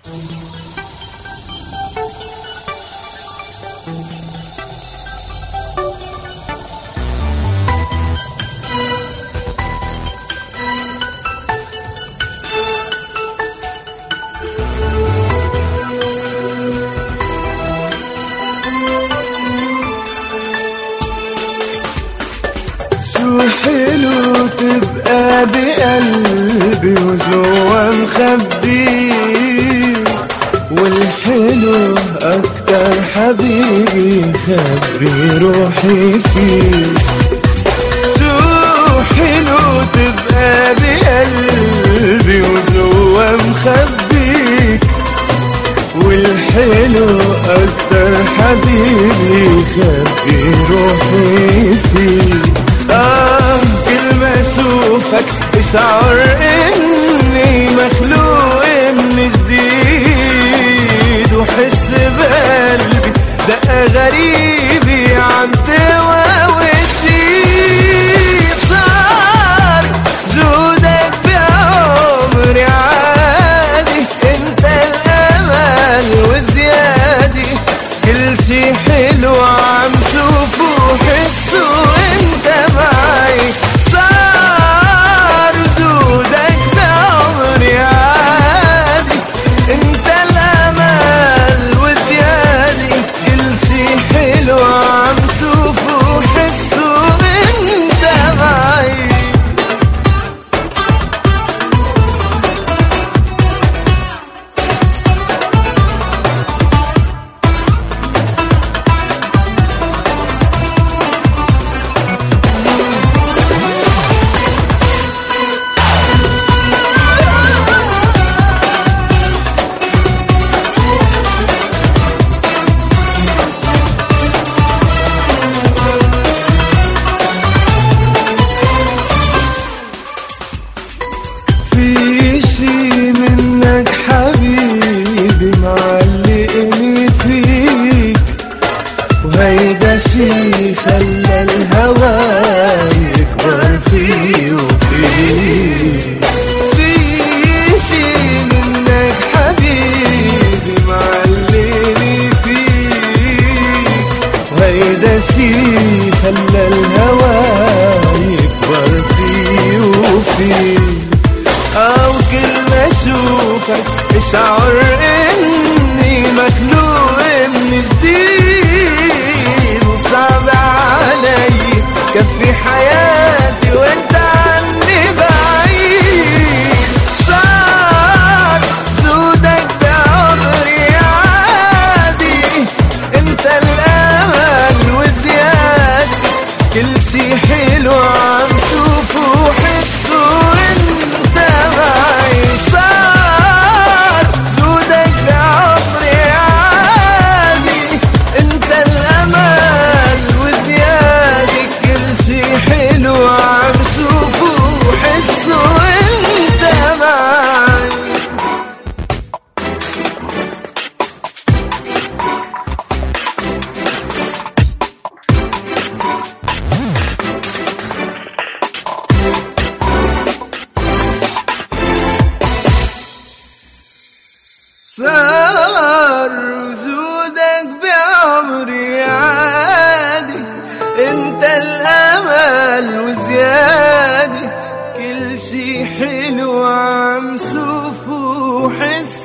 حلو تبقى بقلبي وجوا مخبي، والحلو أكتر حبيبي خبي روحي فيه. شو حلو تبقى بقلبي وجوا مخبيك، والحلو أكتر حبيبي خبي روحي فيه. كل ما اشوفك اشعر اني مخلوق من جديد، وحس بقلبي دقة غريبة عم تواوسي. صار جودك بعمري عادي، انت الامل وزيادة، كل شي حلو عم شوفه وحسه انت معي. صار وجودك بعمري عادي، انت الامل وزيادة، كل شي حلو عم شوفه وحسه انت معي. في شي منك حبيبي معلقني فيك، وهيدا شي خلى الهوى يكبر فيه وفيك. في شي منك حبيبي معلقني فيك، وهيدا شي خلى الهوى يكبر فيه وفيك. أو كل ما أشوفك اشعر إني مخلوق من جديد، وصعب علي كفي حياتي وانت عني بعيد. صار جودك بعمري عادي، انت الأمل وزيادة، كل شي حلو عم شوفه وحسه انت معي. صار جودك بعمري عادي، انت الامل وزيادة، كل شي حلو عم شوفه وحسه انت معي. صار وجودك بعمري عادي، انت الامل وزيادة، كل شي حلو عم شوفه وحس